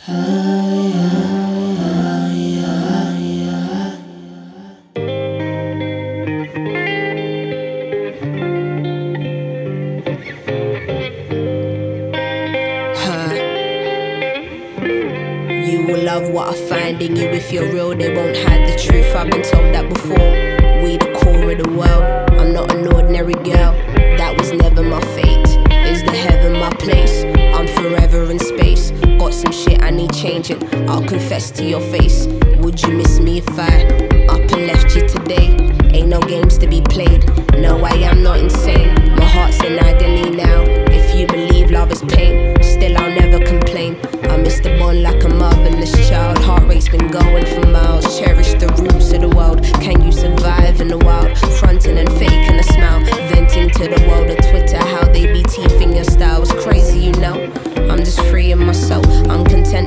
You will love what I find in you. If you're real, they won't hide the truth. I've been told that before. We the core of the world. I'm not an ordinary girl. That was never my fate. Is the heaven my place? I'm forever in space. Got some shit I need changing. I'll confess to your face. Would you miss me if I up and left you today? Ain't no games to be played. No, I am not insane. My heart's in agony now. If you believe love is pain, still I'll never complain. I miss the bond like a marvelous child. Heart rate's been going for miles. Cherish the roots of the world. Can you survive in the wild? Fronting and faking a smile. Venting to the world of Twitter. How they be teething your style was crazy, you know. I'm just free in my soul. I'm content